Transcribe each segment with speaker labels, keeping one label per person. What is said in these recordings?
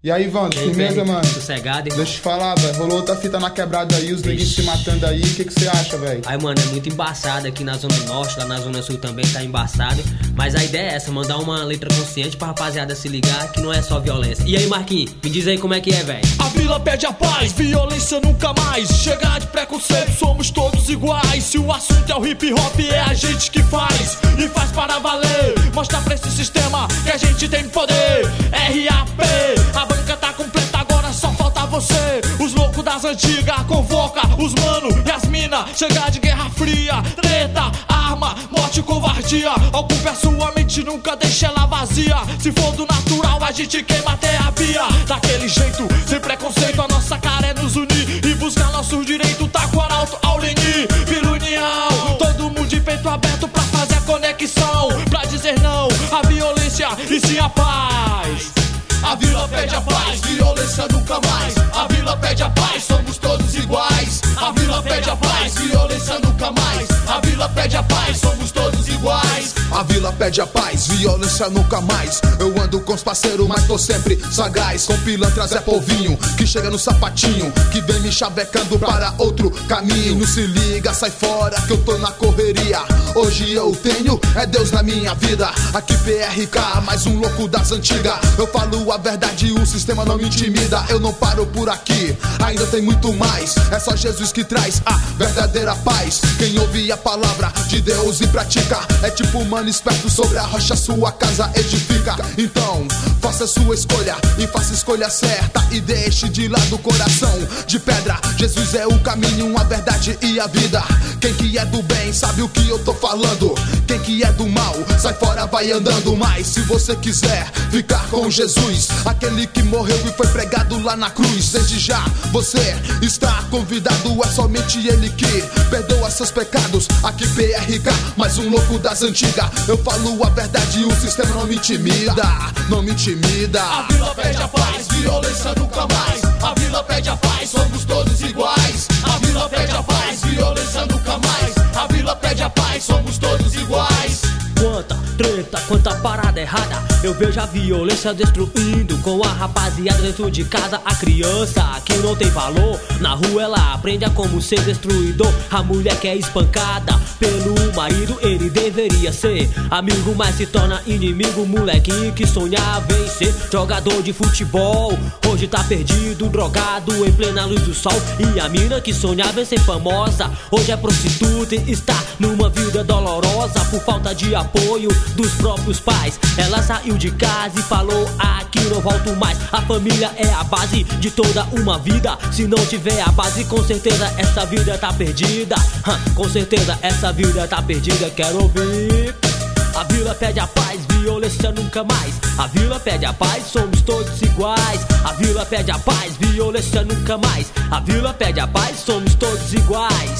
Speaker 1: E aí, Vando, firmeza, mano?
Speaker 2: Sossegado, irmão.
Speaker 1: Deixa eu te falar, velho. Rolou outra fita na quebrada aí, os neguinhos se matando aí. O que você acha, velho?
Speaker 2: Aí, mano, é muito embaçado aqui na Zona Norte, lá na Zona Sul também tá embaçado. Mas a ideia é essa, mandar uma letra consciente pra rapaziada se ligar que não é só violência. E aí, Marquinhos, me diz aí como é que é, velho.
Speaker 3: A vila pede a paz, violência nunca mais. Chega de preconceito, somos todos iguais. Se o assunto é o hip hop, é a gente que faz. E faz para valer. Mostra pra esse sistema que a gente tem poder. RAP, a banca tá completa, agora só falta você. Os loucos das antigas convoca os mano e as mina. Chega de guerra fria, treta, arma, morte e covardia. Ocupe a sua mente, nunca deixe ela vazia. Se for do natural, a gente queima até a via. Daquele jeito, sem preconceito, a nossa cara é nos unir e buscar nossos direitos. Tá com arauto, Auleni, Vila União. Todo mundo de peito aberto pra fazer a conexão. Pra dizer não à violência e sim a paz. A vila pede a paz, violência nunca mais. A vila pede a paz, somos todos iguais. A vila pede a paz, violência nunca mais. A vila pede a paz, somos todos iguais.
Speaker 4: A vila pede a paz, violência nunca mais. Eu ando com os parceiros, mas tô sempre sagaz. Com pilantras é povinho, que chega no sapatinho, que vem me chavecando para outro caminho. Se liga, sai fora que eu tô na correria. Hoje eu tenho, é Deus na minha vida. Aqui PRK, mais um louco das antigas. Eu falo a verdade, o sistema não me intimida. Eu não paro por aqui, ainda tem muito mais. É só Jesus que traz a verdadeira paz. Quem ouve a palavra de Deus e pratica é tipo mano esperto, sobre a rocha sua casa edifica. Então, faça sua escolha e faça a escolha certa. E deixe de lado o coração de pedra. Jesus é o caminho, a verdade e a vida. Quem que é do bem sabe o que eu tô falando. Quem que é do mal, sai fora, vai andando. Mas se você quiser ficar com Jesus, aquele que morreu e foi pregado lá na cruz, desde já você está convidado. É somente ele que perdoa seus pecados. Aqui PRK, mais um louco das antigas. Eu falo a verdade e o sistema não me intimida. Não me intimida.
Speaker 3: A vila pede a paz, violência nunca mais. A vila pede a paz, somos todos iguais. A vila pede a paz, violência nunca mais. A vila pede a paz, somos todos iguais.
Speaker 2: Quanta treta, quanta parada errada. Eu vejo a violência destruindo com a rapaziada dentro de casa. A criança que não tem valor, na rua ela aprende a como ser destruidor. A mulher que é espancada pelo marido, ele deveria ser amigo, mas se torna inimigo. Molequinho que sonhava em ser jogador de futebol, hoje tá perdido, drogado em plena luz do sol. E a mina que sonhava em ser famosa, hoje é prostituta e está numa vida dolorosa por falta de apoio dos próprios pais. Ela saiu de casa e falou: aqui não volto mais. A família é a base de toda uma vida. Se não tiver a base, com certeza essa vida tá perdida. Com certeza essa vida tá perdida. Quero ouvir. A vila pede a paz, violência nunca mais. A vila pede a paz, somos todos iguais. A vila pede a paz, violência nunca mais. A vila pede a paz, somos todos iguais.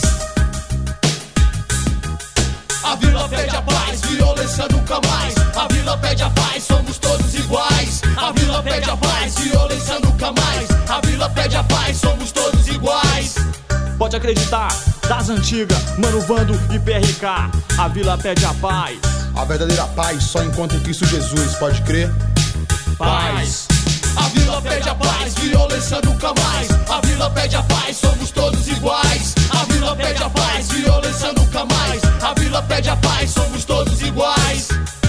Speaker 3: A vila pede a paz, violência nunca mais. A vila pede a paz, somos todos iguais. A vila pede a paz, violência nunca mais. A vila pede a paz, somos todos iguais. Pode acreditar, das antigas, Mano Vando e PRK. A vila pede a paz.
Speaker 1: A verdadeira paz só encontra em Cristo Jesus, pode crer?
Speaker 3: Paz. A vila pede a paz, violência nunca mais. A vila pede a paz, somos todos iguais. A vila pede a paz, violência nunca mais. A vila pede a paz, somos todos iguais.